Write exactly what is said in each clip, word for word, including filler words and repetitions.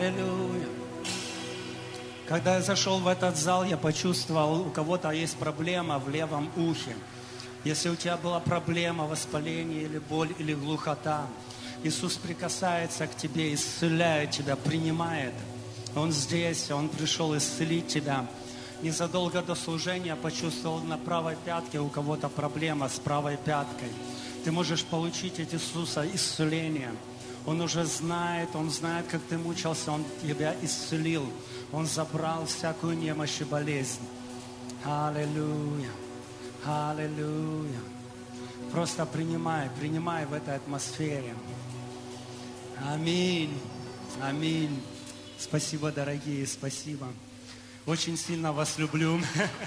Аллилуйя. Когда я зашел в этот зал, я почувствовал, у кого-то есть проблема в левом ухе. Если у тебя была проблема, воспаление или боль, или глухота, Иисус прикасается к тебе, исцеляет тебя, принимает. Он здесь, Он пришел исцелить тебя. Незадолго до служения почувствовал на правой пятке, у кого-то проблема с правой пяткой. Ты можешь получить от Иисуса исцеление. Он уже знает, Он знает, как ты мучился, Он тебя исцелил. Он забрал всякую немощь и болезнь. Аллилуйя. Аллилуйя. Просто принимай, принимай в этой атмосфере. Аминь. Аминь. Спасибо, дорогие, спасибо. Очень сильно вас люблю.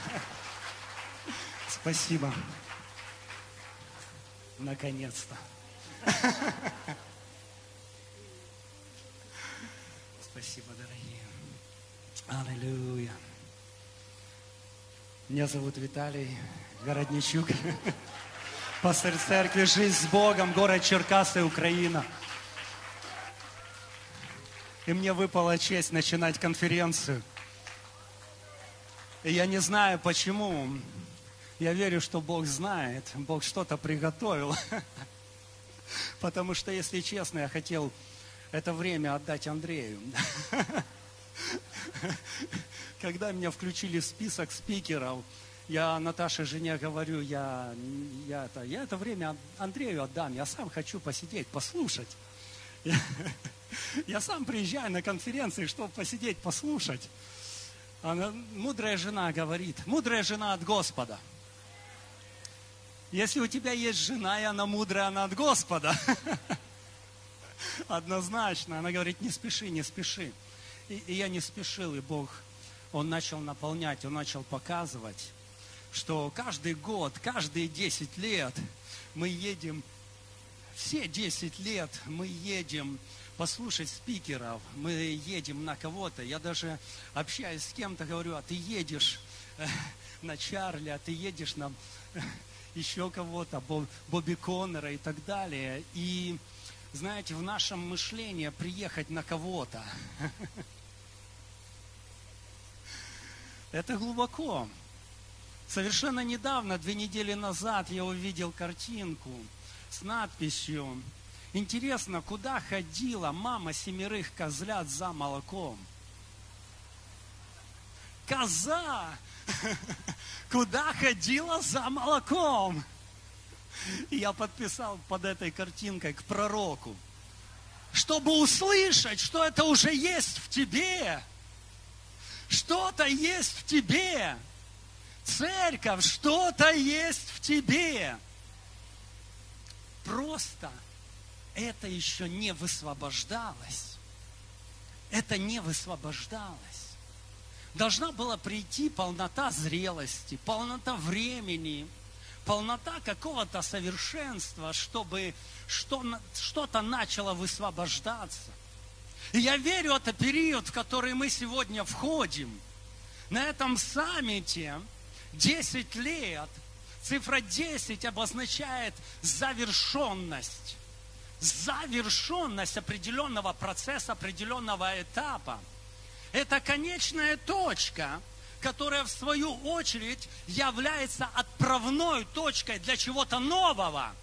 Спасибо. Наконец-то. Спасибо, дорогие. Аллилуйя. Меня зовут Виталий Городничук. Пастырь церкви «Жизнь с Богом», город Черкассы, Украина. И мне выпала честь начинать конференцию. И я не знаю почему. Я верю, что Бог знает. Бог что-то приготовил. Потому что, если честно, я хотел это время отдать Андрею. Когда меня включили в список спикеров, я Наташе, жене, говорю, я, я, это, я это время Андрею отдам. Я сам хочу посидеть, послушать. Я, я сам приезжаю на конференции, чтобы посидеть, послушать. Она, мудрая жена говорит, мудрая жена от Господа. Если у тебя есть жена, и она мудрая, она от Господа. Однозначно. Она говорит, не спеши, не спеши. И, и я не спешил, и Бог, Он начал наполнять, Он начал показывать, что каждый год, каждые десять лет мы едем, все десять лет мы едем послушать спикеров, мы едем на кого-то. Я даже общаюсь с кем-то, говорю, а ты едешь э, на Чарли, а ты едешь на э, еще кого-то, Боб, Бобби Коннора и так далее. И, знаете, в нашем мышлении приехать на кого-то, это глубоко. Совершенно недавно, две недели назад, я увидел картинку с надписью: интересно, куда ходила мама семерых козлят за молоком? Коза! Куда ходила за молоком? И я подписал под этой картинкой к пророку, чтобы услышать, что это уже есть в тебе. Что-то есть в тебе. Церковь, что-то есть в тебе. Просто это еще не высвобождалось. Это не высвобождалось. Должна была прийти полнота зрелости, полнота времени, полнота какого-то совершенства, чтобы что-то начало высвобождаться. И я верю, это период, в который мы сегодня входим. На этом саммите десять лет, цифра десять обозначает завершенность. Завершенность определенного процесса, определенного этапа. Это конечная точка, которая в свою очередь является отправной точкой для чего-то нового.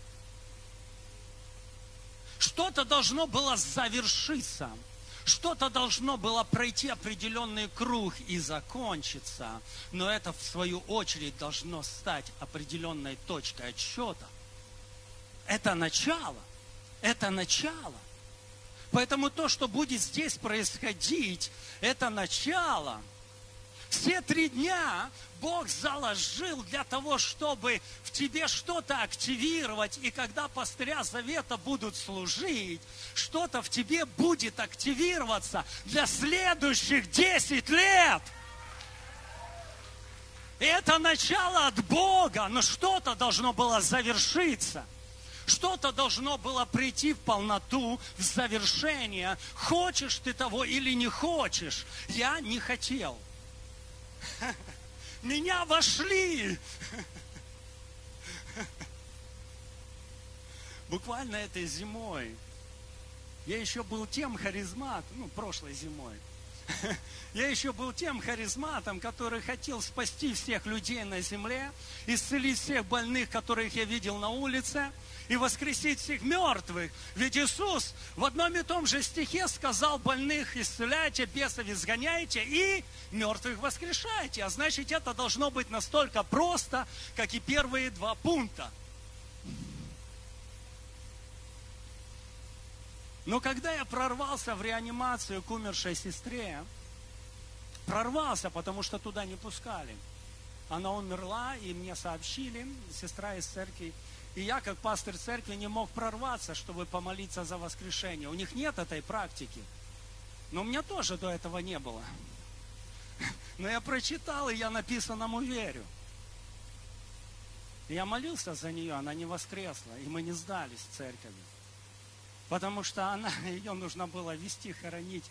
Что-то должно было завершиться. Что-то должно было пройти определенный круг и закончиться. Но это, в свою очередь, должно стать определенной точкой отсчета. Это начало. Это начало. Поэтому то, что будет здесь происходить, это начало. Все три дня Бог заложил для того, чтобы в тебе что-то активировать. И когда пастыря Завета будут служить, что-то в тебе будет активироваться для следующих десяти лет. И это начало от Бога, но что-то должно было завершиться. Что-то должно было прийти в полноту, в завершение. Хочешь ты того или не хочешь? Я не хотел. Меня вошли. Буквально этой зимой Я еще был тем харизматом, ну, прошлой зимой. Я еще был тем харизматом, который хотел спасти всех людей на земле, исцелить всех больных, которых я видел на улице, и воскресить всех мертвых. Ведь Иисус в одном и том же стихе сказал: больных исцеляйте, бесов изгоняйте и мертвых воскрешайте. А значит, это должно быть настолько просто, как и первые два пункта. Но когда я прорвался в реанимацию к умершей сестре, прорвался, потому что туда не пускали. Она умерла, и мне сообщили, сестра из церкви, и я, как пастырь церкви, не мог прорваться, чтобы помолиться за воскрешение. У них нет этой практики. Но у меня тоже до этого не было. Но я прочитал, и я написанному верю. Я молился за нее, она не воскресла, и мы не сдались в церкви. Потому что она, ее нужно было везти, хоронить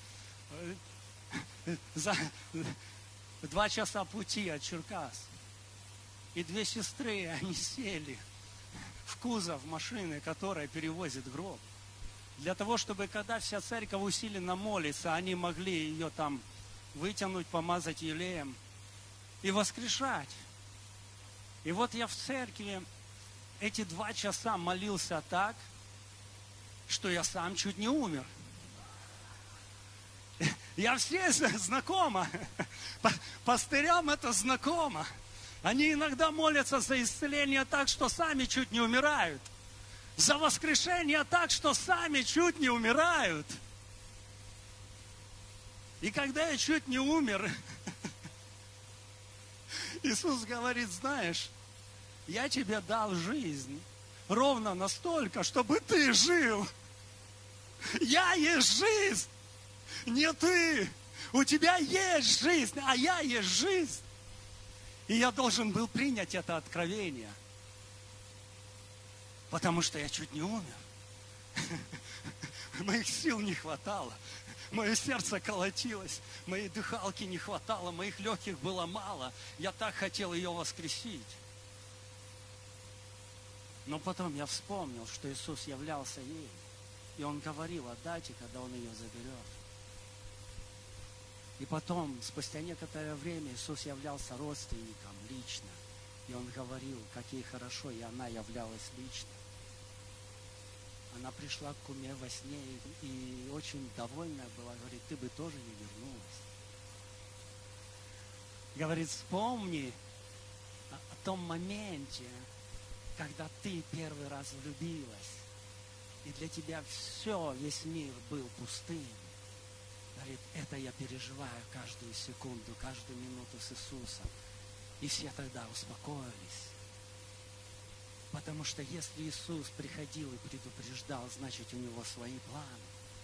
за два часа пути от Черкас. И две сестры, они сели в кузов машины, которая перевозит гроб. Для того, чтобы когда вся церковь усиленно молится, они могли ее там вытянуть, помазать елеем и воскрешать. И вот я в церкви эти два часа молился так, что я сам чуть не умер. Я все знакома. Пастырям это знакомо. Они иногда молятся за исцеление так, что сами чуть не умирают. За воскрешение так, что сами чуть не умирают. И когда я чуть не умер, Иисус говорит: знаешь, я тебе дал жизнь ровно настолько, чтобы ты жил. Я есть жизнь, не ты. У тебя есть жизнь, а я есть жизнь. И я должен был принять это откровение, потому что я чуть не умер. Моих сил не хватало. Мое сердце колотилось, моей дыхалки не хватало, моих легких было мало. Я так хотел ее воскресить. Но потом я вспомнил, что Иисус являлся ей. И Он говорил: отдайте, когда Он ее заберет. И потом, спустя некоторое время, Иисус являлся родственникам лично. И Он говорил, как ей хорошо, и она являлась лично. Она пришла к куме во сне и, и очень довольная была. Говорит: ты бы тоже не вернулась. Говорит: вспомни о, о том моменте, когда ты первый раз влюбилась, и для тебя все, весь мир был пустым. Говорит: это я переживаю каждую секунду, каждую минуту с Иисусом. И все тогда успокоились. Потому что если Иисус приходил и предупреждал, значит, у Него свои планы.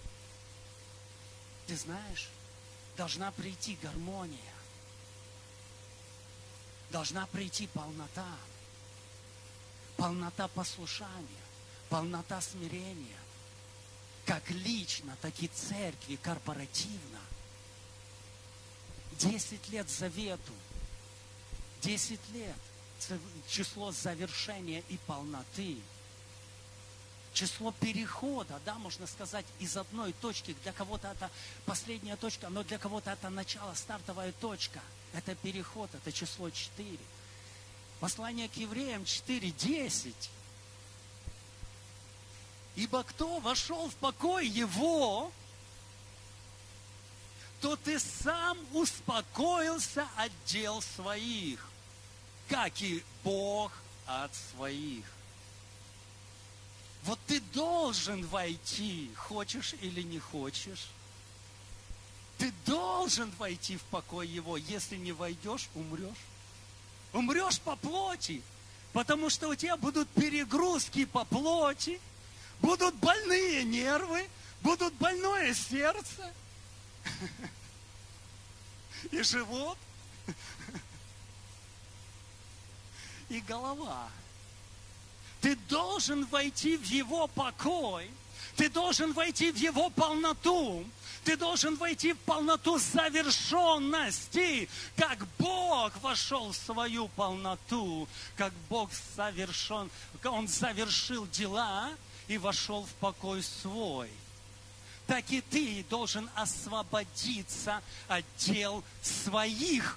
Ты знаешь, должна прийти гармония. Должна прийти полнота. Полнота послушания, полнота смирения. Как лично, так и церкви, корпоративно. Десять лет завету. Десять лет. Число завершения и полноты. Число перехода, да, можно сказать, из одной точки. Для кого-то это последняя точка, но для кого-то это начало, стартовая точка. Это переход, это число четыре. Послание к евреям четыре десять. Ибо кто вошел в покой его, то ты сам успокоился от дел своих, как и Бог от своих. Вот ты должен войти, хочешь или не хочешь. Ты должен войти в покой его. Если не войдешь, умрешь. Умрешь по плоти, потому что у тебя будут перегрузки по плоти, будут больные нервы, будут больное сердце и живот, и голова. Ты должен войти в его покой, ты должен войти в его полноту, ты должен войти в полноту завершенности, как Бог вошел в свою полноту, как Бог совершен, Он завершил дела и вошел в покой свой. так и ты должен освободиться от дел своих.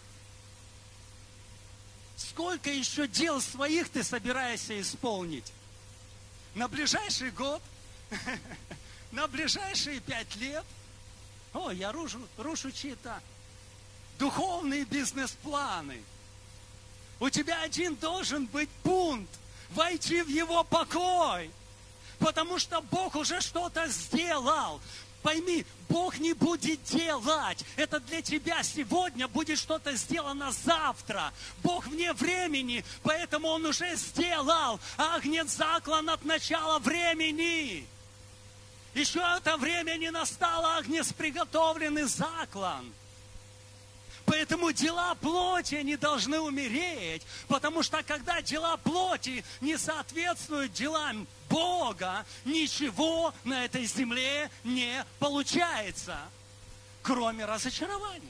Сколько еще дел своих ты собираешься исполнить? На ближайший год? На ближайшие пять лет? О, я рушу, рушу чьи-то духовные бизнес-планы. У тебя один должен быть пункт. Войти в его покой. Потому что Бог уже что-то сделал. Пойми, Бог не будет делать. Это для тебя сегодня будет что-то сделано завтра. Бог вне времени, поэтому Он уже сделал. Агнец заклан от начала времени. Еще это время не настало, агнец приготовлен и заклан. Поэтому дела плоти не должны умереть, потому что когда дела плоти не соответствуют делам Бога, ничего на этой земле не получается, кроме разочарования.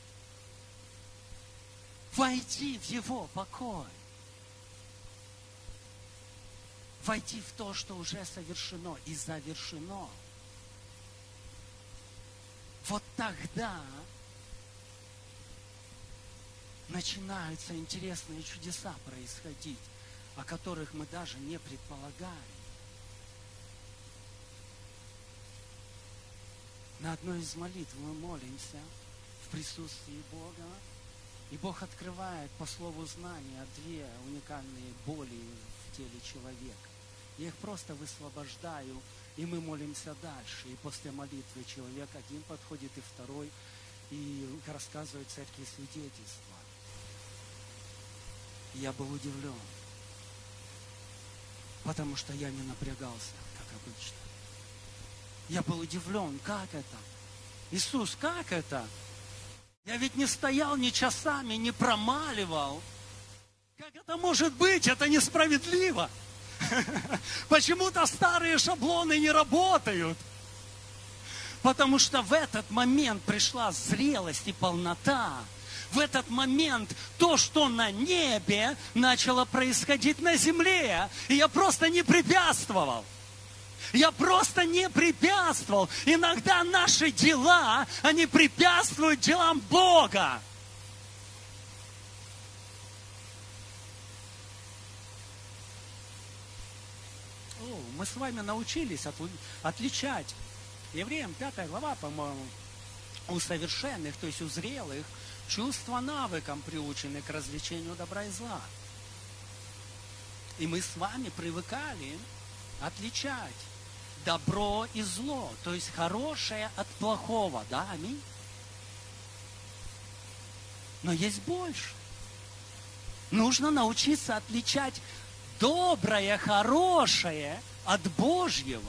Войти в Его покой. Войти в то, что уже совершено и завершено. Вот тогда начинаются интересные чудеса происходить, о которых мы даже не предполагали. На одной из молитв мы молимся в присутствии Бога, и Бог открывает по слову знания две уникальные боли в теле человека. Я их просто высвобождаю, и мы молимся дальше. И после молитвы человек один подходит, и второй, и рассказывает церкви свидетельства. Я был удивлен, потому что я не напрягался, как обычно. Я был удивлен, как это? Иисус, как это? Я ведь не стоял ни часами, не промаливал. Как это может быть? Это несправедливо. Почему-то старые шаблоны не работают. Потому что в этот момент пришла зрелость и полнота. В этот момент то, что на небе, начало происходить на земле. И я просто не препятствовал. Я просто не препятствовал. Иногда наши дела, они препятствуют делам Бога. О, мы с вами научились отличать. Евреям пятая глава, по-моему, у совершенных, то есть у зрелых, чувства навыкам приучены к развлечению добра и зла. И мы с вами привыкали отличать добро и зло, то есть хорошее от плохого, да, аминь? Но есть больше. Нужно научиться отличать доброе, хорошее от Божьего.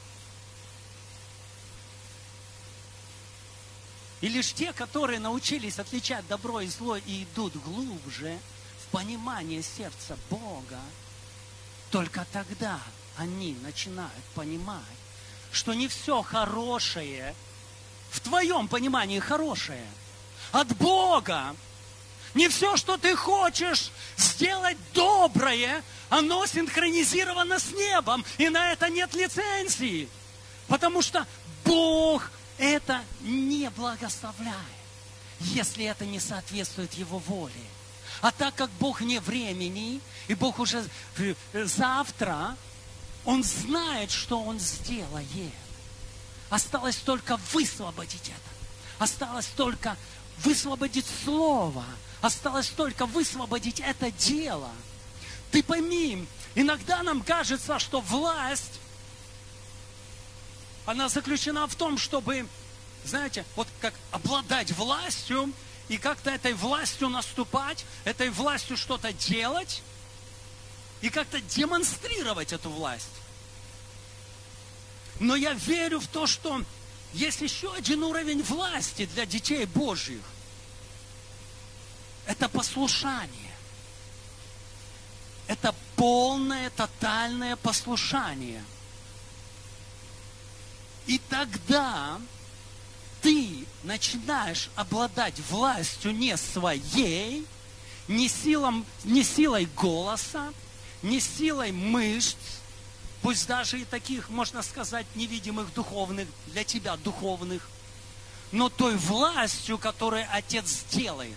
И лишь те, которые научились отличать добро и зло и идут глубже в понимание сердца Бога, только тогда они начинают понимать, что не все хорошее, в твоем понимании хорошее, от Бога. Не все, что ты хочешь сделать доброе, оно синхронизировано с небом, и на это нет лицензии. Потому что Бог это не благословляет, если это не соответствует Его воле. А так как Бог вне времени, и Бог уже завтра, Он знает, что Он сделает. Осталось только высвободить это. Осталось только высвободить слово. Осталось только высвободить это дело. Ты пойми, иногда нам кажется, что власть, она заключена в том, чтобы, знаете, вот как обладать властью и как-то этой властью наступать, этой властью что-то делать и как-то демонстрировать эту власть. Но я верю в то, что есть еще один уровень власти для детей Божьих. Это послушание. Это полное, тотальное послушание. И тогда ты начинаешь обладать властью не своей, не, силом, не силой голоса, не силой мышц, пусть даже и таких, можно сказать, невидимых духовных, для тебя духовных, но той властью, которую Отец делает.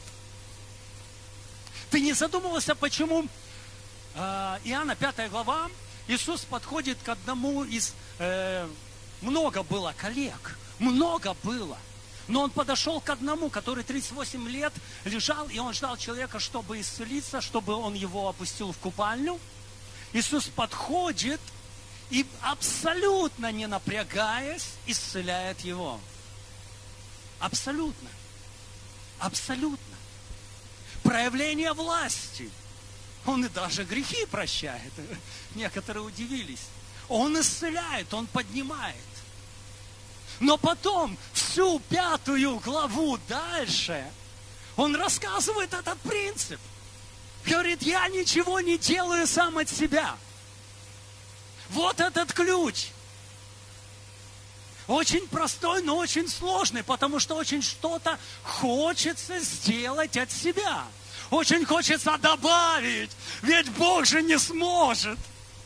Ты не задумывался, почему э, Иоанна пятая глава, Иисус подходит к одному из... Э, много было коллег, много было. Но он подошел к одному, который тридцать восемь лет лежал, и он ждал человека, чтобы исцелиться, чтобы он его опустил в купальню. Иисус подходит и, абсолютно не напрягаясь, исцеляет его. Абсолютно. Абсолютно. Проявление власти. Он и даже грехи прощает. Некоторые удивились. Он исцеляет, он поднимает. Но потом, всю пятую главу дальше, он рассказывает этот принцип. Говорит, я ничего не делаю сам от себя. Вот этот ключ. Очень простой, но очень сложный, потому что очень что-то хочется сделать от себя. Очень хочется добавить, ведь Бог же не сможет.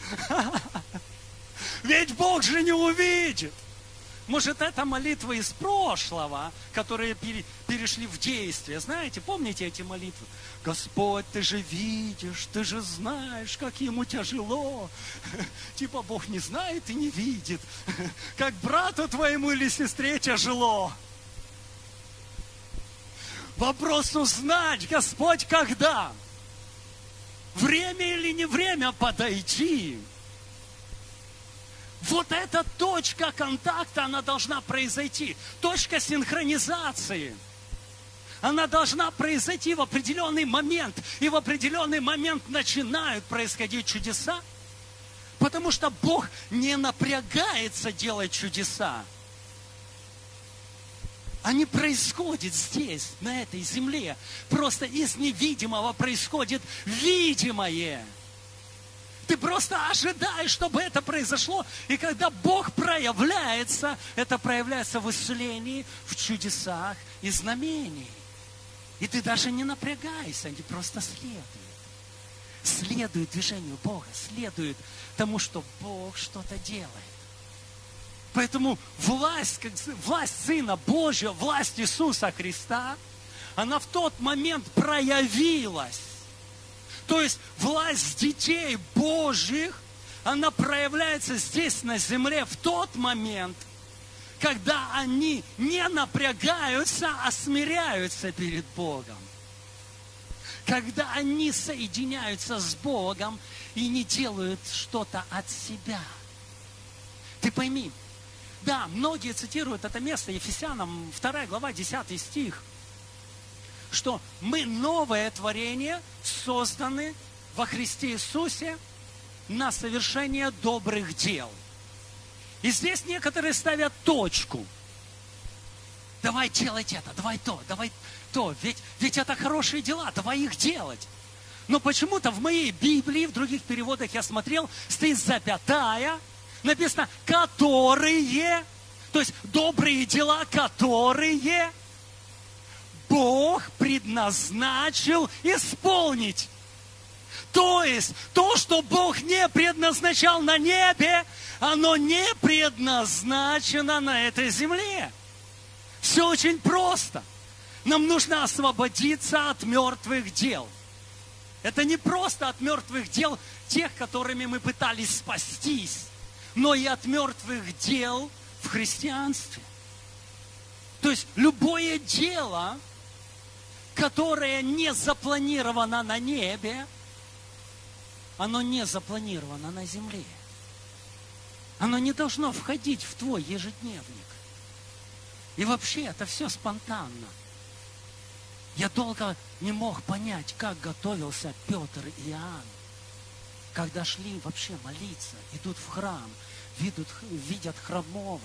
Ведь Бог же не увидит. Может, это молитвы из прошлого, которые перешли в действие. Знаете, помните эти молитвы? Господь, ты же видишь, ты же знаешь, как ему тяжело. Типа Бог не знает и не видит. Как брату твоему или сестре тяжело. Вопрос узнать, Господь, когда? Время или не время подойти? Вот эта точка контакта, она должна произойти. Точка синхронизации. Она должна произойти в определенный момент. И в определенный момент начинают происходить чудеса. Потому что Бог не напрягается делать чудеса. Они происходят здесь, на этой земле. Просто из невидимого происходит видимое. Ты просто ожидаешь, чтобы это произошло. И когда Бог проявляется, это проявляется в исцелении, в чудесах и знамениях. И ты даже не напрягайся, они просто следуют. Следуют движению Бога, следуют тому, что Бог что-то делает. Поэтому власть, как, власть Сына Божьего, власть Иисуса Христа, она в тот момент проявилась. То есть власть детей Божьих, она проявляется здесь на земле в тот момент, когда они не напрягаются, а смиряются перед Богом. Когда они соединяются с Богом и не делают что-то от себя. Ты пойми, да, многие цитируют это место, Ефесянам вторая глава, десятый стих, что мы новое творение, созданы во Христе Иисусе на совершение добрых дел. И здесь некоторые ставят точку. Давай делать это, давай то, давай то. Ведь, ведь это хорошие дела, давай их делать. Но почему-то в моей Библии, в других переводах я смотрел, стоит запятая, написано «которые», то есть добрые дела, которые Бог предназначил исполнить. То есть, то, что Бог не предназначал на небе, оно не предназначено на этой земле. Все очень просто. Нам нужно освободиться от мертвых дел. Это не просто от мертвых дел тех, которыми мы пытались спастись, но и от мертвых дел в христианстве. То есть, любое дело, которое не запланировано на небе, оно не запланировано на земле. Оно не должно входить в твой ежедневник. И вообще это все спонтанно. Я долго не мог понять, как готовился Петр и Иоанн. Когда шли вообще молиться, идут в храм, видят, видят хромого.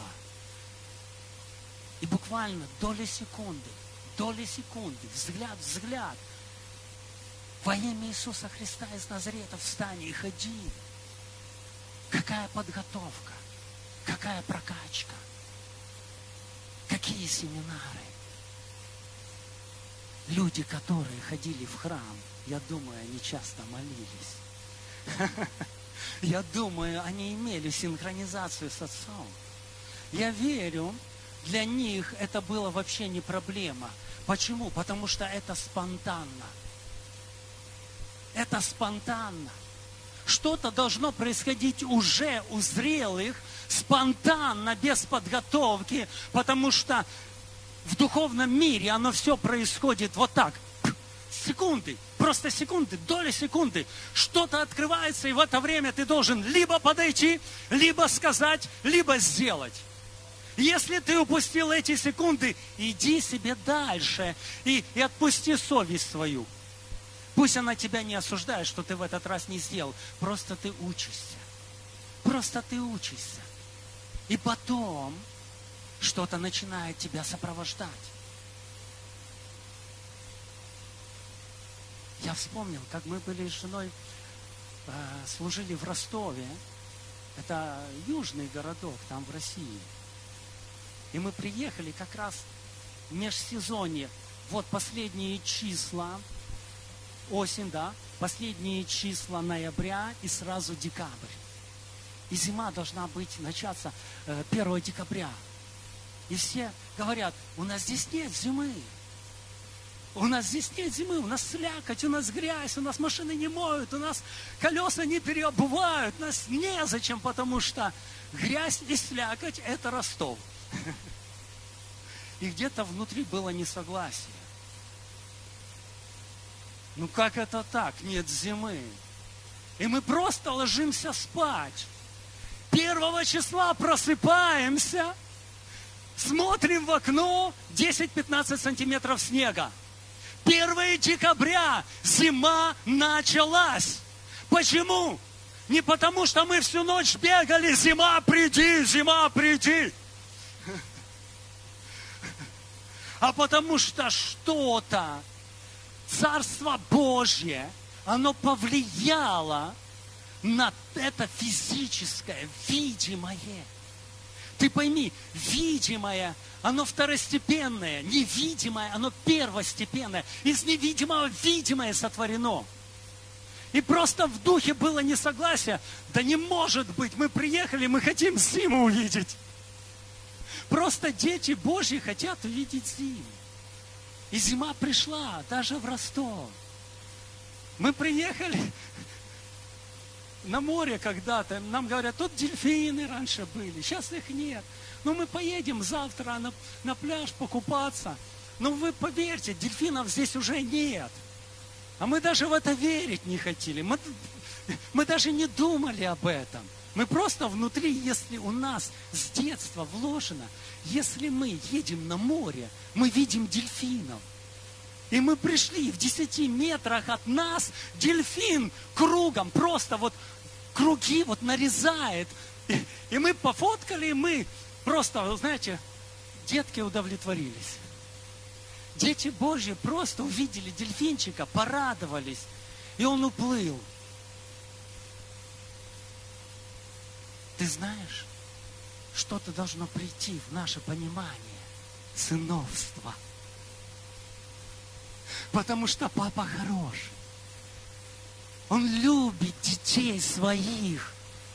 И буквально доли секунды, доли секунды, взгляд, взгляд. Во имя Иисуса Христа из Назарета встань и ходи. Какая подготовка, какая прокачка, какие семинары. Люди, которые ходили в храм, я думаю, они часто молились. Я думаю, они имели синхронизацию с Отцом. Я верю, для них это было вообще не проблема. Почему? Потому что это спонтанно. Это спонтанно. Что-то должно происходить уже у зрелых, спонтанно, без подготовки, потому что в духовном мире оно все происходит вот так. Секунды, просто секунды, доли секунды. Что-то открывается, и в это время ты должен либо подойти, либо сказать, либо сделать. Если ты упустил эти секунды, иди себе дальше и, и отпусти совесть свою. Пусть она тебя не осуждает, что ты в этот раз не сделал. Просто ты учишься. Просто ты учишься. И потом что-то начинает тебя сопровождать. Я вспомнил, как мы были с женой, э, служили в Ростове. Это южный городок, там в России. И мы приехали как раз в межсезонье. Вот последние числа, осень, да, последние числа ноября и сразу декабрь. И зима должна быть, начаться э, первого декабря. И все говорят, у нас здесь нет зимы. У нас здесь нет зимы, у нас слякоть, у нас грязь, у нас машины не моют, у нас колеса не переобувают, нас незачем, потому что грязь и слякоть – это Ростов. И где-то внутри было несогласие. Ну как это так? Нет зимы. И мы просто ложимся спать. Первого числа просыпаемся, смотрим в окно, десять-пятнадцать сантиметров снега. первого декабря зима началась. Почему? Не потому, что мы всю ночь бегали, зима, приди, зима, приди. А потому что что-то, Царство Божье, оно повлияло на это физическое, видимое. Ты пойми, видимое, оно второстепенное, невидимое, оно первостепенное. Из невидимого видимое сотворено. И просто в духе было несогласие. Да не может быть, мы приехали, мы хотим зиму увидеть. Просто дети Божьи хотят увидеть зиму. И зима пришла, даже в Ростов. Мы приехали на море когда-то. Нам говорят, тут дельфины раньше были, сейчас их нет. Ну, мы поедем завтра на, на пляж покупаться. Но вы поверьте, дельфинов здесь уже нет. А мы даже в это верить не хотели. Мы, мы даже не думали об этом. Мы просто внутри, если у нас с детства вложено, если мы едем на море, мы видим дельфинов. И мы пришли, в десяти метрах от нас дельфин кругом, просто вот круги вот нарезает. И, и мы пофоткали, и мы просто, знаете, детки удовлетворились. Дети Божьи просто увидели дельфинчика, порадовались, и он уплыл. Ты знаешь, что-то должно прийти в наше понимание сыновства. Потому что папа хороший. Он любит детей своих.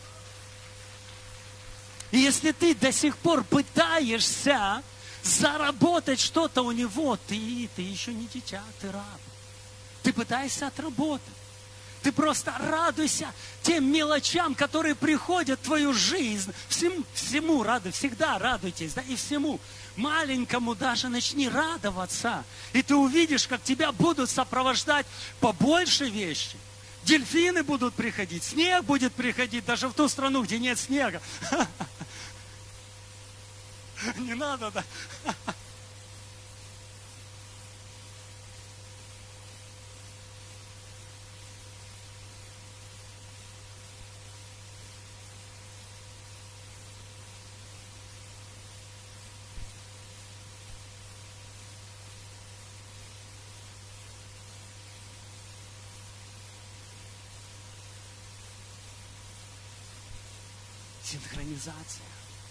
И если ты до сих пор пытаешься заработать что-то у него, ты, ты еще не дитя, ты раб. Ты пытаешься отработать. Ты просто радуйся тем мелочам, которые приходят в твою жизнь. Всему, всему радуй, всегда радуйтесь, да, и всему. Маленькому даже начни радоваться. И ты увидишь, как тебя будут сопровождать побольше вещи. Дельфины будут приходить, снег будет приходить даже в ту страну, где нет снега. Не надо, да? Синхронизация.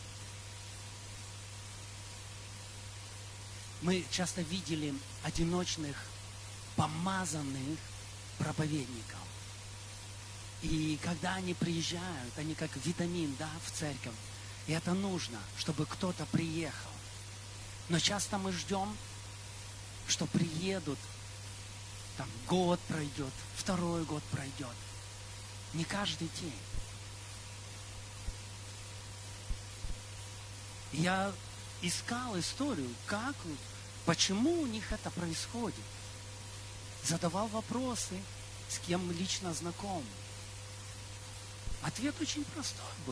Мы часто видели одиночных, помазанных проповедников. И когда они приезжают, они как витамин, да, в церковь. И это нужно, чтобы кто-то приехал. Но часто мы ждем, что приедут, там год пройдет, второй год пройдет. Не каждый день. Я искал историю, как, почему у них это происходит. Задавал вопросы, с кем лично знаком. Ответ очень простой был.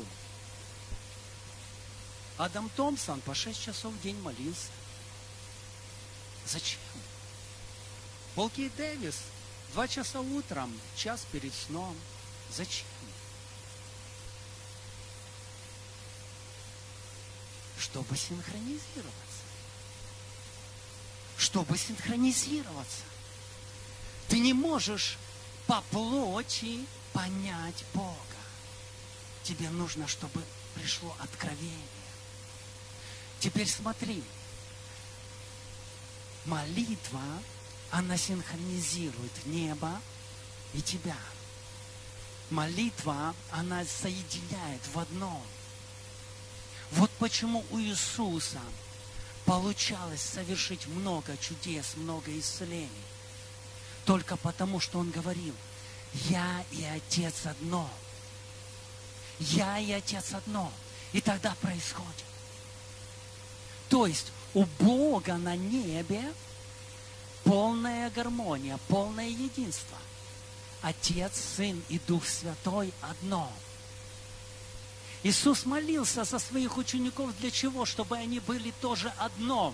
Адам Томпсон по шесть часов в день молился. Зачем? Пол Кей Дэвис два часа утром, час перед сном. Зачем? Чтобы синхронизироваться. Чтобы синхронизироваться. Ты не можешь по плоти понять Бога. Тебе нужно, чтобы пришло откровение. Теперь смотри. Молитва, она синхронизирует небо и тебя. Молитва, она соединяет в одном. Вот почему у Иисуса получалось совершить много чудес, много исцелений. Только потому, что Он говорил: я и Отец одно. Я и Отец одно. И тогда происходит. То есть у Бога на небе полная гармония, полное единство. Отец, Сын и Дух Святой одно. Иисус молился за своих учеников для чего? Чтобы они были тоже одно.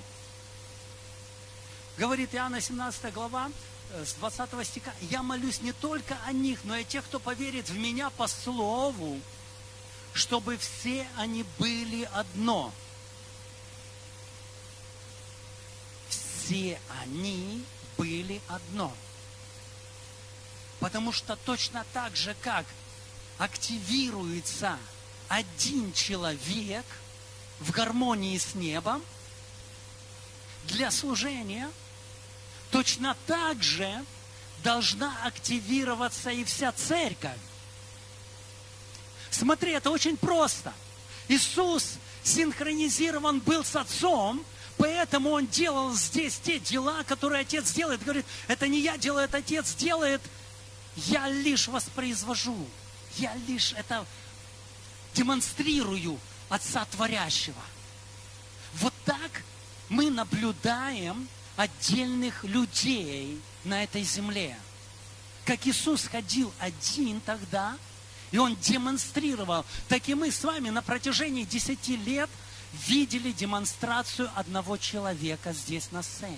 Говорит Иоанна семнадцатая глава, с двадцатого стиха: «Я молюсь не только о них, но и о тех, кто поверит в Меня по слову, чтобы все они были одно». Все они были одно. Потому что точно так же, как активируется один человек в гармонии с небом для служения, точно так же должна активироваться и вся церковь. Смотри, это очень просто. Иисус синхронизирован был с Отцом, поэтому Он делал здесь те дела, которые Отец делает. Говорит: это не я делаю, это Отец делает. Я лишь воспроизвожу. Я лишь это демонстрирую Отца Творящего. Вот так мы наблюдаем отдельных людей на этой земле. Как Иисус ходил один тогда, и Он демонстрировал. Так и мы с вами на протяжении десяти лет видели демонстрацию одного человека здесь на сцене.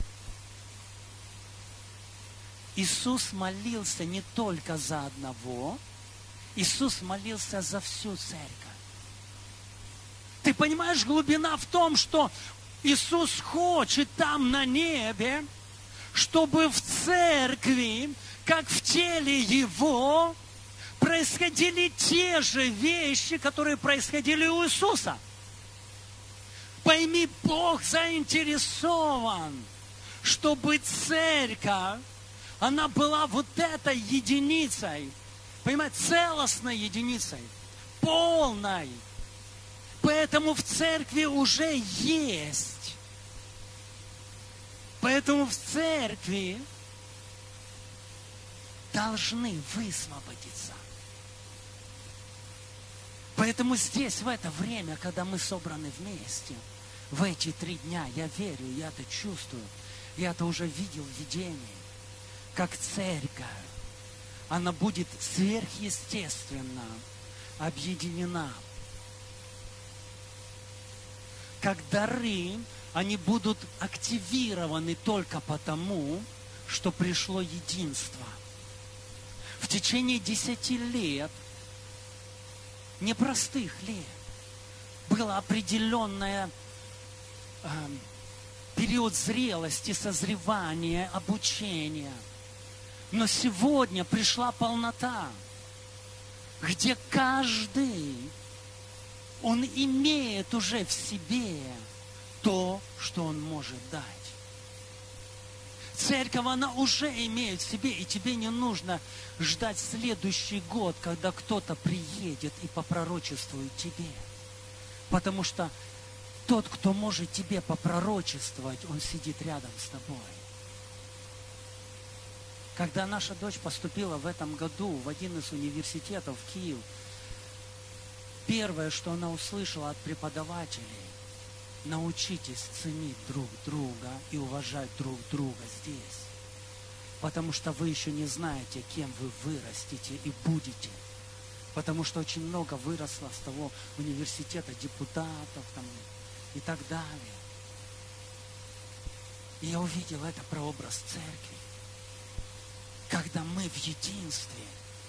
Иисус молился не только за одного, Иисус молился за всю церковь. Ты понимаешь, глубина в том, что Иисус хочет там на небе, чтобы в церкви, как в теле Его, происходили те же вещи, которые происходили у Иисуса. Пойми, Бог заинтересован, чтобы церковь, она была вот этой единицей, понимаете, целостной единицей, полной. Поэтому в церкви уже есть. Поэтому в церкви должны высвободиться. Поэтому здесь, в это время, когда мы собраны вместе, в эти три дня, я верю, я это чувствую, я это уже видел в видении, как церковь, она будет сверхъестественно объединена. Как дары, они будут активированы только потому, что пришло единство. В течение десяти лет, непростых лет, было определенное э, период зрелости, созревания, обучения. Но сегодня пришла полнота, где каждый, он имеет уже в себе то, что он может дать. Церковь, она уже имеет в себе, и тебе не нужно ждать следующий год, когда кто-то приедет и попророчествует тебе. Потому что тот, кто может тебе попророчествовать, он сидит рядом с тобой. Когда наша дочь поступила в этом году в один из университетов в Киев, первое, что она услышала от преподавателей: научитесь ценить друг друга и уважать друг друга здесь. Потому что вы еще не знаете, кем вы вырастете и будете. Потому что очень много выросло с того университета депутатов там, и так далее. И я увидел это прообраз церкви. Когда мы в единстве,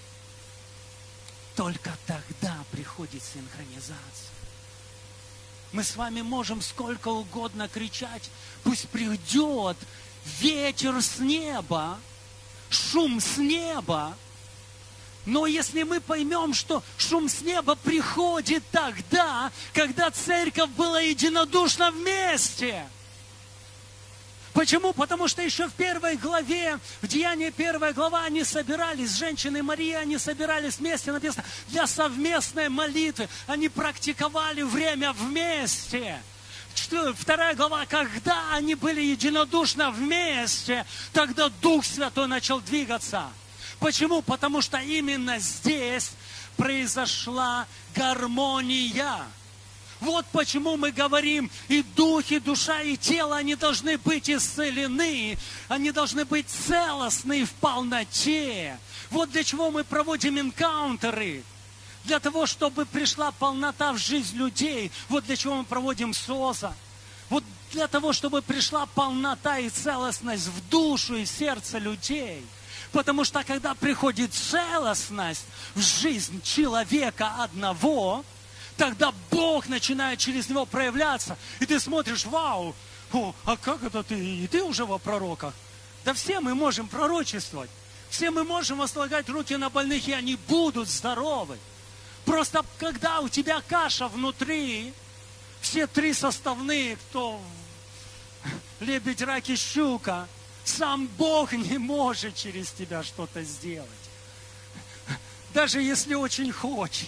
только тогда приходит синхронизация. Мы с вами можем сколько угодно кричать: пусть придет ветер с неба, шум с неба. Но если мы поймем, что шум с неба приходит тогда, когда церковь была единодушна вместе. Почему? Потому что еще в первой главе, в Деянии первая глава, они собирались, женщины Марии, они собирались вместе, написано, для совместной молитвы. Они практиковали время вместе. Вторая глава, когда они были единодушно вместе, тогда Дух Святой начал двигаться. Почему? Потому что именно здесь произошла гармония. Вот почему мы говорим, и дух, и душа, и тело, они должны быть исцелены, они должны быть целостны в полноте. Вот для чего мы проводим энкаунтеры. Для того, чтобы пришла полнота в жизнь людей. Вот для чего мы проводим СОЗа. Вот для того, чтобы пришла полнота и целостность в душу и сердце людей. Потому что когда приходит целостность в жизнь человека одного, тогда Бог начинает через него проявляться. И ты смотришь: вау, о, а как это ты? И ты уже во пророках. Да все мы можем пророчествовать. Все мы можем возлагать руки на больных, и они будут здоровы. Просто когда у тебя каша внутри, все три составные, кто лебедь, рак и щука, сам Бог не может через тебя что-то сделать. Даже если очень хочет.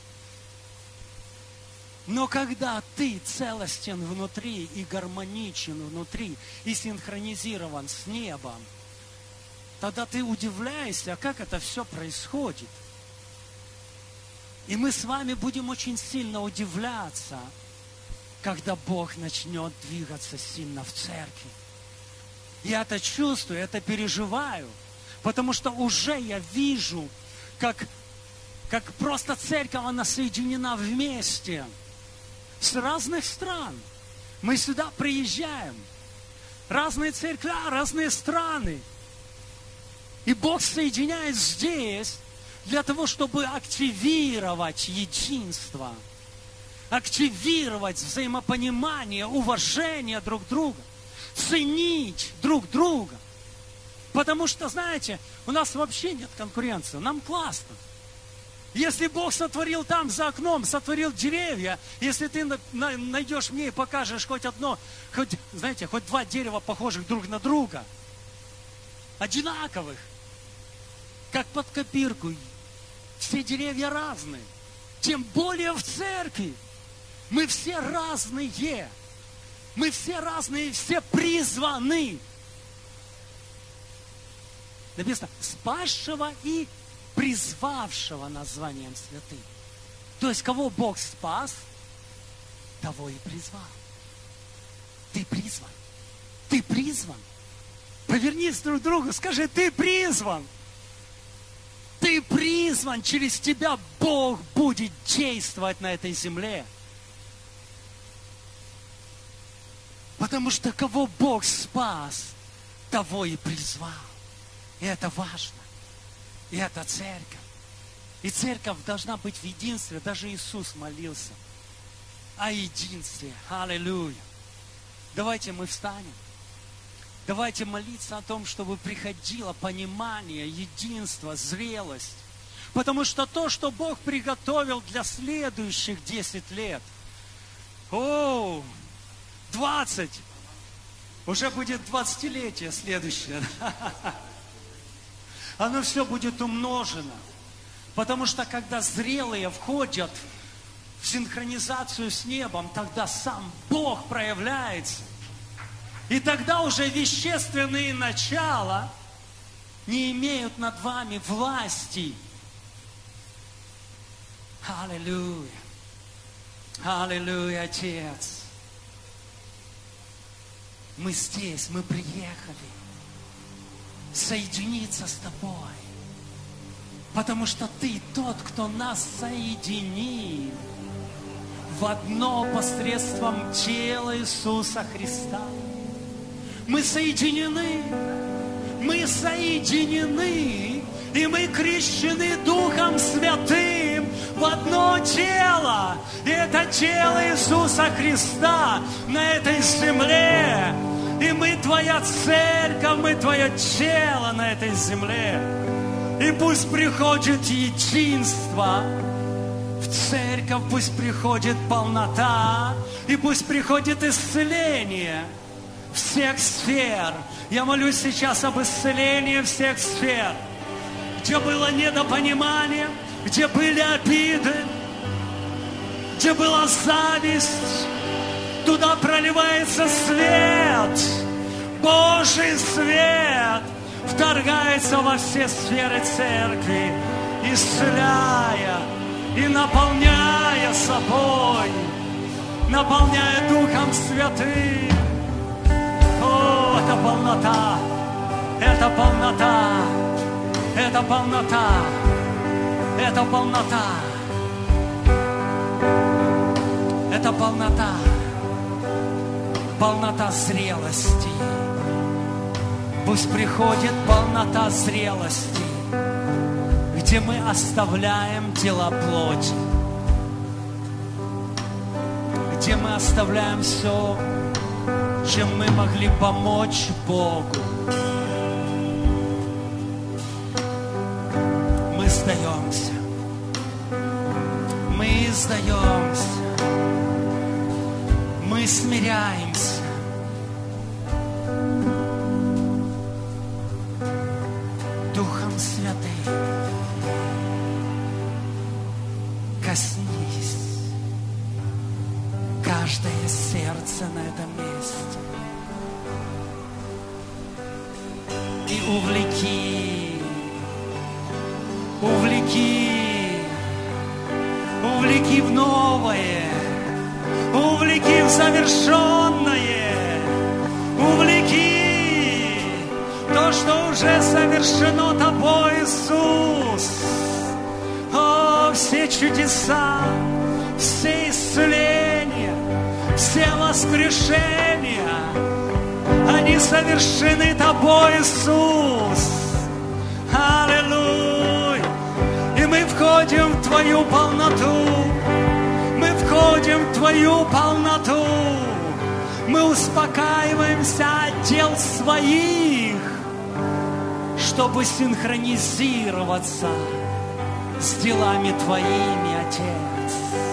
Но когда ты целостен внутри и гармоничен внутри, и синхронизирован с небом, тогда ты удивляешься, как это все происходит. И мы с вами будем очень сильно удивляться, когда Бог начнет двигаться сильно в церкви. Я это чувствую, это переживаю, потому что уже я вижу, как, как просто церковь, она соединена вместе. С разных стран. Мы сюда приезжаем. Разные церкви, разные страны. И Бог соединяет здесь для того, чтобы активировать единство. Активировать взаимопонимание, уважение друг друга. Ценить друг друга. Потому что, знаете, у нас вообще нет конкуренции. Нам классно. Если Бог сотворил там за окном, сотворил деревья, если ты найдешь мне и покажешь хоть одно, хоть, знаете, хоть два дерева, похожих друг на друга, одинаковых, как под копирку, все деревья разные, тем более в церкви. Мы все разные, мы все разные, все призваны. Написано, спасшего и призвавшего названием святым. То есть, кого Бог спас, того и призвал. Ты призван. Ты призван. Повернись друг к другу, скажи: ты призван. Ты призван. Через тебя Бог будет действовать на этой земле. Потому что кого Бог спас, того и призвал. И это важно. И это церковь. И церковь должна быть в единстве. Даже Иисус молился о единстве. Аллилуйя. Давайте мы встанем. Давайте молиться о том, чтобы приходило понимание, единство, зрелость. Потому что то, что Бог приготовил для следующих десять лет, о, двадцать, Уже будет двадцатилетие следующее. Оно все будет умножено. Потому что когда зрелые входят в синхронизацию с небом, тогда сам Бог проявляется. И тогда уже вещественные начала не имеют над вами власти. Аллилуйя. Аллилуйя, Отец. Мы здесь, мы приехали соединиться с Тобой. Потому что Ты тот, кто нас соединил в одно посредством тела Иисуса Христа. Мы соединены, мы соединены, и мы крещены Духом Святым в одно тело. И это тело Иисуса Христа на этой земле. И мы Твоя церковь, мы Твое тело на этой земле. И пусть приходит единство в церковь, пусть приходит полнота, и пусть приходит исцеление всех сфер. Я молюсь сейчас об исцелении всех сфер. Где было недопонимание, где были обиды, где была зависть, туда проливается свет, Божий свет, вторгается во все сферы церкви, исцеляя и наполняя собой, наполняя Духом Святым. О, это полнота, это полнота, это полнота, это полнота, это полнота, полнота зрелости. Пусть приходит полнота зрелости, где мы оставляем дела плоти, где мы оставляем все, чем мы могли помочь Богу. Мы сдаемся, мы сдаемся, мы смиряемся. Духом Святым, коснись каждое сердце на этом месте и увлеки, увлеки, увлеки в новое, увлеки в завершенное, увлеки то, что уже совершено Тобой, Иисус. О, все чудеса, все исцеления, все воскрешения, они совершены Тобой, Иисус. Аллилуйя! И мы входим в Твою полноту, мы входим в Твою полноту, мы успокаиваемся от дел своих, чтобы синхронизироваться с делами Твоими, Отец.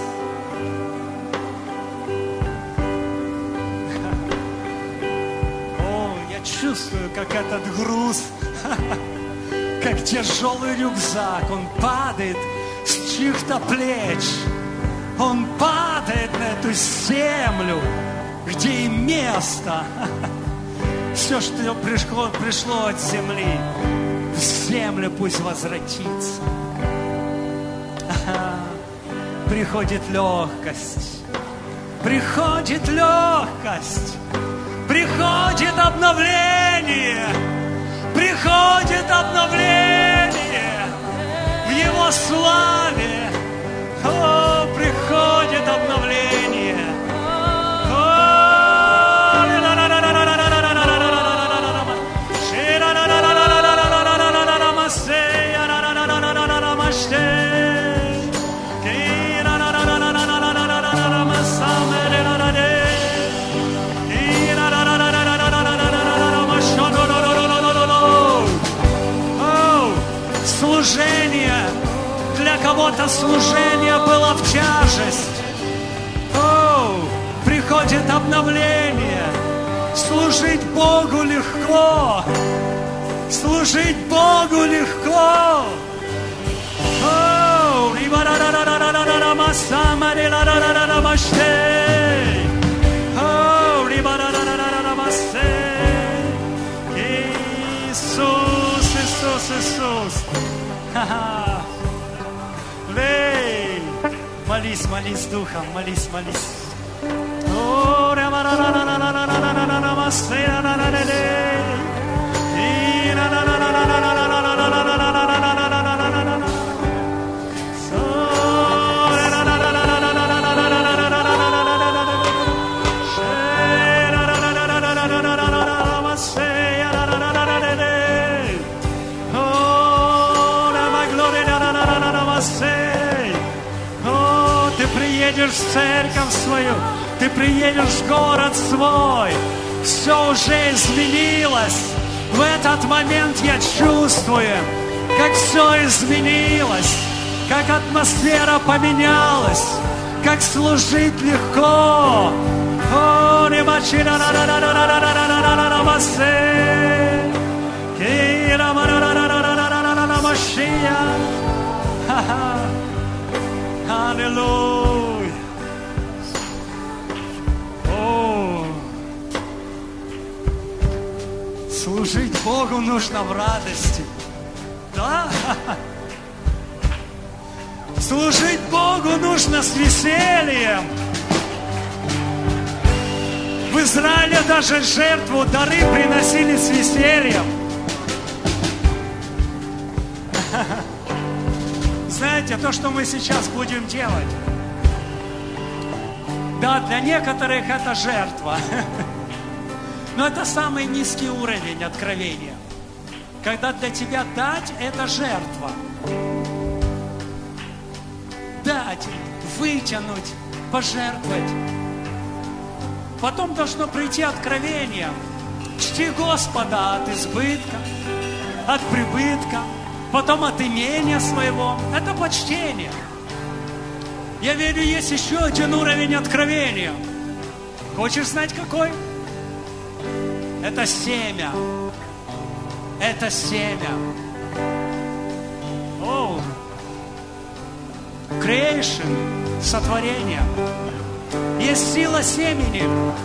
О, я чувствую, как этот груз, как тяжелый рюкзак, он падает с чьих-то плеч, он падает на эту землю, где и место. Все, что пришло, пришло от земли, в землю пусть возвратится. Ага. Приходит легкость, приходит легкость, приходит обновление, приходит обновление в Его славе. О, приходит обновление. Служение, для кого-то служение было в тяжесть. О, приходит обновление, служить Богу легко. Служить Богу легко. О, Иисус, Иисус, Иисус. Ха-ха. Лей. Молись, молись Духом, молись, молись. О, ты приедешь в церковь свою, ты приедешь в город свой, все уже изменилось. В этот момент я чувствую, как все изменилось, как атмосфера поменялась, как служить легко. О, аллилуйя. О, служить Богу нужно в радости. Да? Служить Богу нужно с весельем. В Израиле даже жертву, дары приносили с весельем. Знаете, то, что мы сейчас будем делать, да, для некоторых это жертва, но это самый низкий уровень откровения. Когда для тебя дать, это жертва. Дать, вытянуть, пожертвовать. Потом должно прийти откровение. Чти Господа от избытка, от прибытка, потом от имения своего. Это почтение. Я верю, есть еще один уровень откровения. Хочешь знать какой? Это семя. Это семя. О, creation, сотворение. Есть сила семени.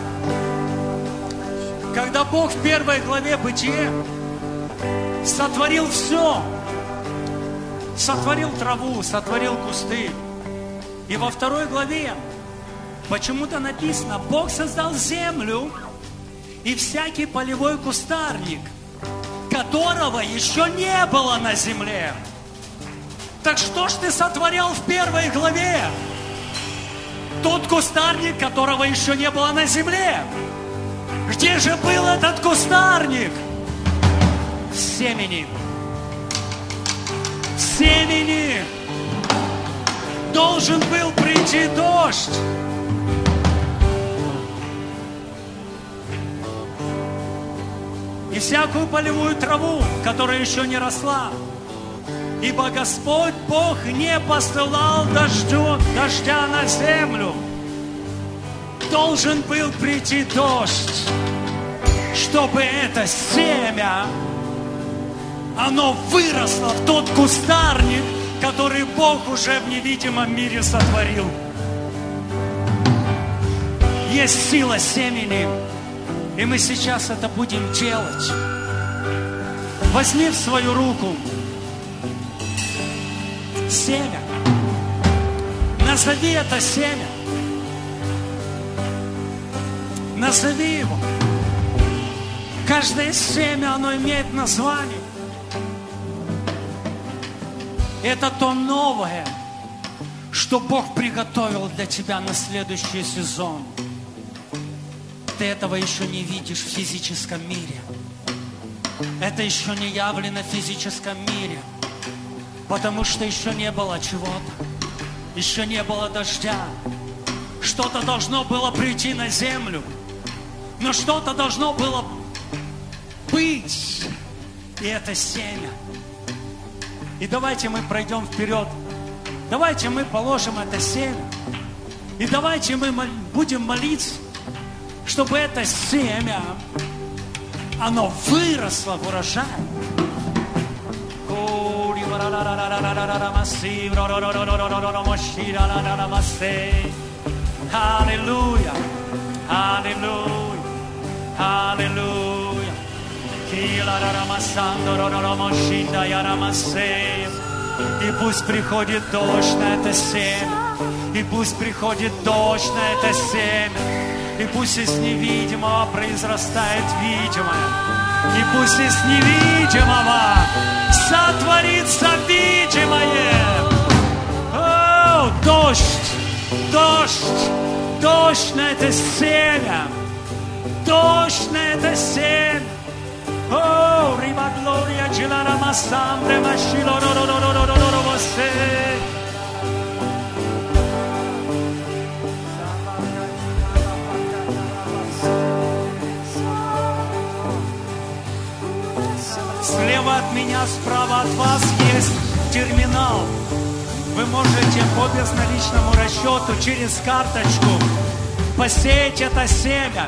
Когда Бог в первой главе Бытия сотворил все, сотворил траву, сотворил кусты. И во второй главе почему-то написано, Бог создал землю и всякий полевой кустарник, которого еще не было на земле. Так что ж ты сотворял в первой главе? Тот кустарник, которого еще не было на земле. Где же был этот кустарник? В семени. В семени должен был прийти дождь. И всякую полевую траву, которая еще не росла. Ибо Господь Бог не посылал дождю, дождя на землю. Должен был прийти дождь, чтобы это семя, оно выросло в тот кустарник, который Бог уже в невидимом мире сотворил. Есть сила семени, и мы сейчас это будем делать. Возьми в свою руку семя. Назови это семя. Назови его. Каждое семя, оно имеет название. Это то новое, что Бог приготовил для тебя на следующий сезон. Ты этого еще не видишь в физическом мире. Это еще не явлено в физическом мире. Потому что еще не было чего-то. Еще не было дождя. Что-то должно было прийти на землю. Но что-то должно было быть. И это семя. И давайте мы пройдем вперед. Давайте мы положим это семя. И давайте мы будем молиться, чтобы это семя, оно выросло в урожай. Аллилуйя, аллилуйя, аллилуйя. И пусть приходит дождь на это семя, и пусть приходит дождь на это семя, и пусть из невидимого произрастает видимое, и пусть из невидимого сотворится видимое. О, дождь, дождь, дождь на это семя, дождь на это семя. Oh, riba gloria gelara masambre mashilo ro ro ro ro ro ro ro você. Слева от меня, справа от вас есть терминал. Вы можете по безналичному расчету через карточку посеять это семя.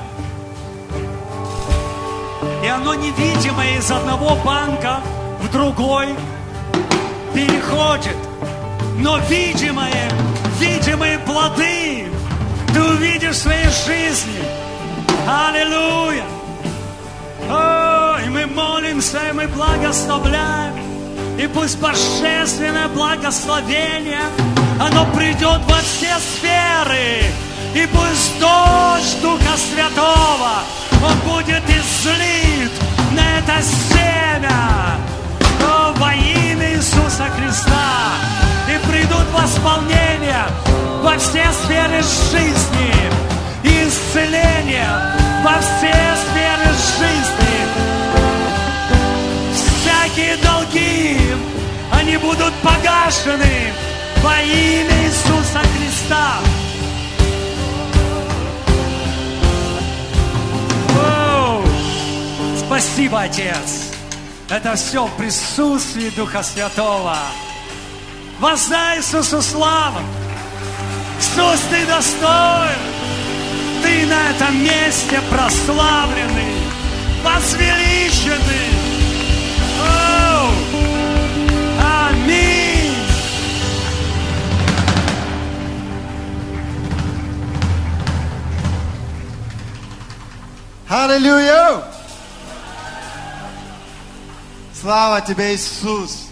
И оно невидимое из одного банка в другой переходит. Но видимое, видимые плоды ты увидишь в своей жизни. Аллилуйя! О, и мы молимся, и мы благословляем. И пусть божественное благословение, оно придет во все сферы. И пусть дождь Духа Святого, он будет излит на это семя. О, во имя Иисуса Христа. И придут восполнения во все сферы жизни. И исцеление во все сферы жизни. Всякие долги, они будут погашены во имя Иисуса Христа. Спасибо, Отец. Это все в присутствии Духа Святого. Воздай Иисусу славу. Иисус, ты достоин. Ты на этом месте прославленный, возвеличенный. О, аминь. Аллилуйя! Слава тебе, Иисус!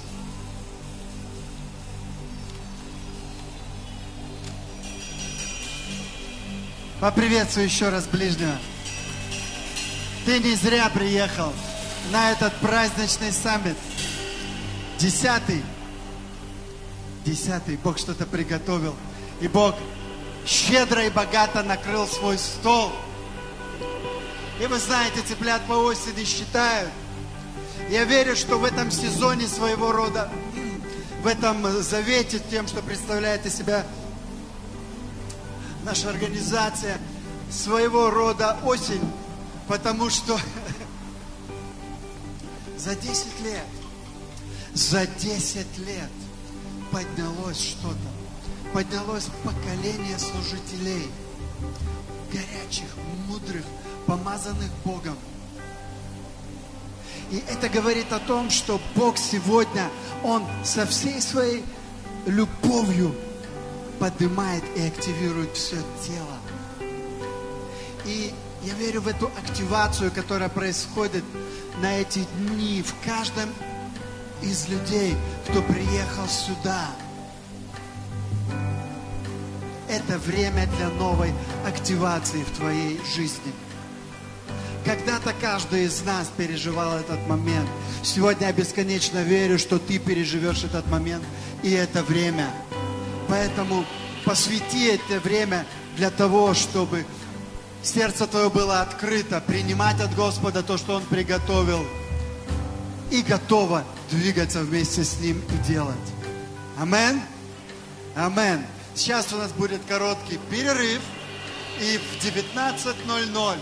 Поприветствую еще раз ближнего. Ты не зря приехал на этот праздничный саммит. Десятый. Десятый. Бог что-то приготовил. И Бог щедро и богато накрыл свой стол. И вы знаете, цыплят по осени считают. Я верю, что в этом сезоне своего рода, в этом завете, тем, что представляет из себя наша организация, своего рода осень, потому что за десять лет, за десять лет поднялось что-то, поднялось поколение служителей, горячих, мудрых, помазанных Богом. И это говорит о том, что Бог сегодня, Он со всей своей любовью поднимает и активирует все тело. И я верю в эту активацию, которая происходит на эти дни в каждом из людей, кто приехал сюда. Это время для новой активации в твоей жизни. Когда-то каждый из нас переживал этот момент. Сегодня я бесконечно верю, что ты переживешь этот момент и это время. Поэтому посвяти это время для того, чтобы сердце твое было открыто, принимать от Господа то, что Он приготовил, и готово двигаться вместе с Ним и делать. Амин? Амин. Сейчас у нас будет короткий перерыв, и в девятнадцать ноль ноль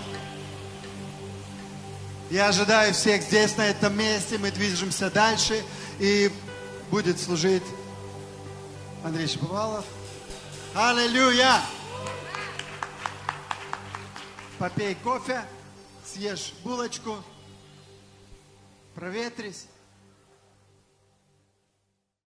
я ожидаю всех здесь, на этом месте. Мы движемся дальше, и будет служить Андрей Шаповалов. Аллилуйя! попей кофе, съешь булочку, проветрись.